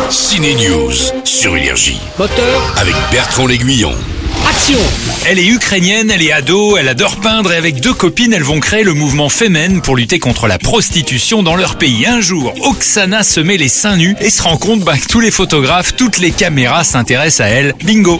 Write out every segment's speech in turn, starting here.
Ciné News sur Énergie. Moteur, Avec Bertrand L'Aiguillon. action! Elle est ukrainienne, elle est ado, elle adore peindre et avec deux copines, elles vont créer le mouvement Femen pour lutter contre la prostitution dans leur pays. Un jour, Oksana se met les seins nus et se rend compte que tous les photographes, toutes les caméras s'intéressent à elle. Bingo!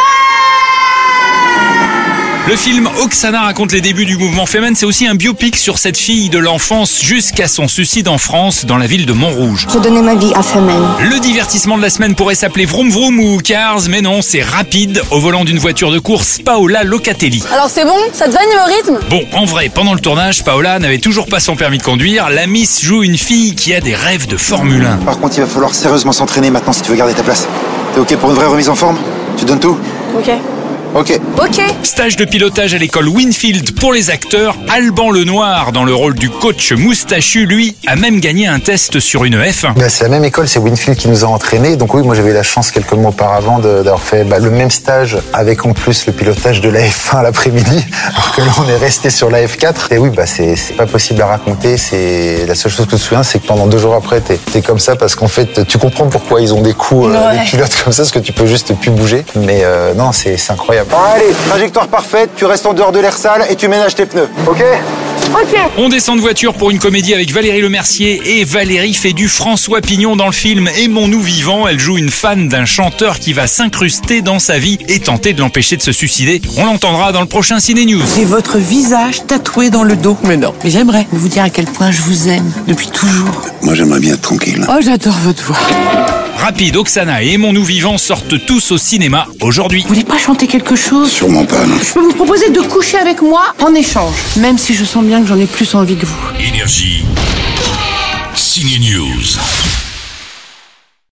Le film Oksana raconte les débuts du mouvement Femen. C'est aussi un biopic sur cette fille de l'enfance jusqu'à son suicide en France, dans la ville de Montrouge. Je donnais ma vie à Femen. Le divertissement de la semaine pourrait s'appeler Vroom Vroom ou Cars, mais non, c'est rapide. Au volant d'une voiture de course, Paola Locatelli. Alors c'est bon, ça te va niveau rythme? Bon, en vrai, pendant le tournage, Paola n'avait toujours pas son permis de conduire. La Miss joue une fille qui a des rêves de Formule 1. Par contre, il va falloir sérieusement s'entraîner maintenant si tu veux garder ta place. T'es ok pour une vraie remise en forme? Tu donnes tout? Ok. Ok. Ok. Stage de pilotage à l'école Winfield pour les acteurs. Alban Lenoir, dans le rôle du coach moustachu, lui, a même gagné un test sur une F1. C'est la même école, c'est Winfield qui nous a entraînés. Donc oui, moi j'avais eu la chance quelques mois auparavant d'avoir fait le même stage avec en plus le pilotage de la F1 l'après-midi. Alors que là on est resté sur la F4. Et oui, c'est pas possible à raconter. C'est la seule chose que je me souviens, c'est que pendant 2 jours après, t'es comme ça parce qu'en fait, tu comprends pourquoi ils ont des coups, les pilotes comme ça, parce que tu peux juste plus bouger. Mais non, c'est incroyable. Allez, trajectoire parfaite, tu restes en dehors de l'air sale et tu ménages tes pneus. Ok? On descend de voiture pour une comédie avec Valérie Lemercier et Valérie fait du François Pignon dans le film Aimons-nous vivants. Elle joue une fan d'un chanteur qui va s'incruster dans sa vie et tenter de l'empêcher de se suicider. On l'entendra dans le prochain Ciné News. J'ai votre visage tatoué dans le dos. Mais non. Mais j'aimerais vous dire à quel point je vous aime depuis toujours. Moi, j'aimerais bien être tranquille. Oh, j'adore votre voix. Rapide, Oksana et Aimons-nous vivants sortent tous au cinéma aujourd'hui. Vous voulez pas chanter quelque chose? Sûrement pas, non. Je peux vous proposer de coucher avec moi en échange. Même si je sens bien que j'en ai plus envie que vous. Énergie. Ciné News.